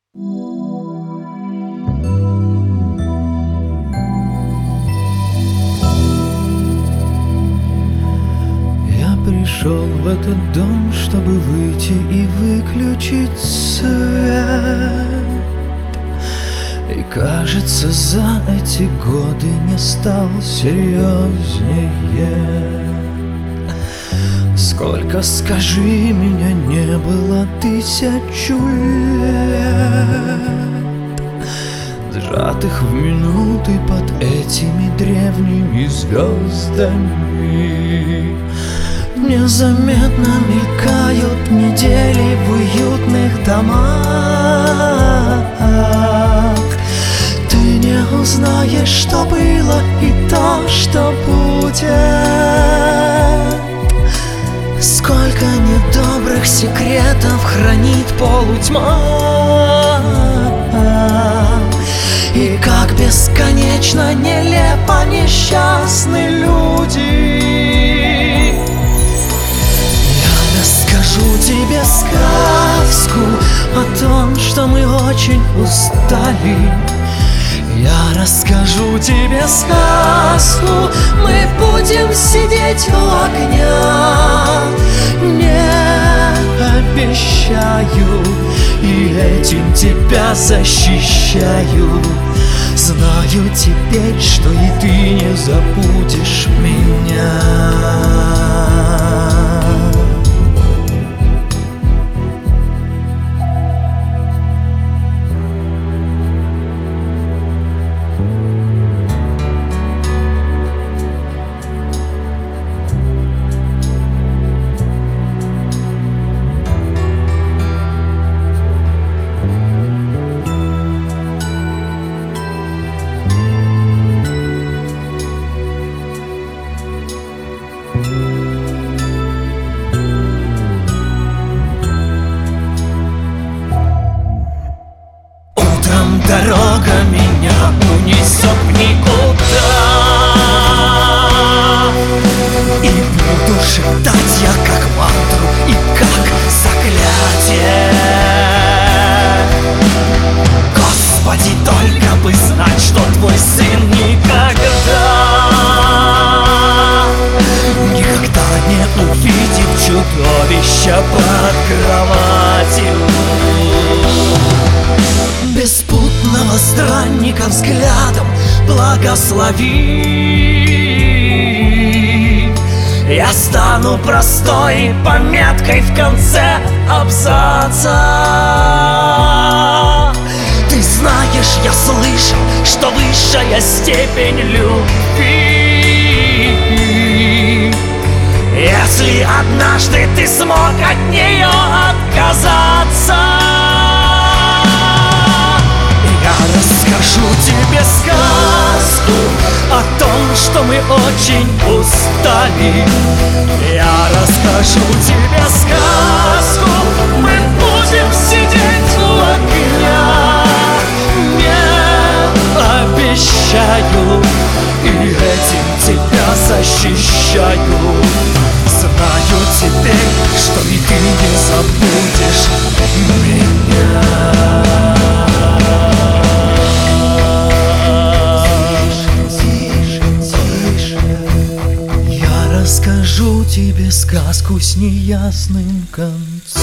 Я пришел в этот дом, чтобы выйти и выключить свет. И кажется, за эти годы не стал серьезнее. Сколько, скажи, меня не было 1000 лет, сжатых в минуты под этими древними звездами. Незаметно мелькают недели в уютных домах. Ты не узнаешь, что было, и то, что будет. Сколько недобрых секретов хранит полутьма, и как бесконечно нелепо несчастны люди. Я расскажу тебе сказку о том, что мы очень устали. Я расскажу тебе сказку, мы будем сидеть у огня. Не обещаю, и этим тебя защищаю. Знаю теперь, что и ты не забудешь меня. Утром дорога меня унесет в никуда, и буду шептать я как мантру и как заклятие. Господи, только бы знать, что твой сын никогда не увидит чудовища под кроватью. Беспутного странника взглядом благослови. Я стану простой пометкой в конце абзаца. Ты знаешь, я слышал, что высшая степень любви, если однажды ты смог от нее отказаться. Я расскажу тебе сказку о том, что мы очень устали. Я расскажу тебе сказку, мы будем сидеть у огня. Не обещаю, и этим тебя защищаю. Знаю теперь, что и ты не забудешь меня. Расскажу тебе сказку с неясным концом.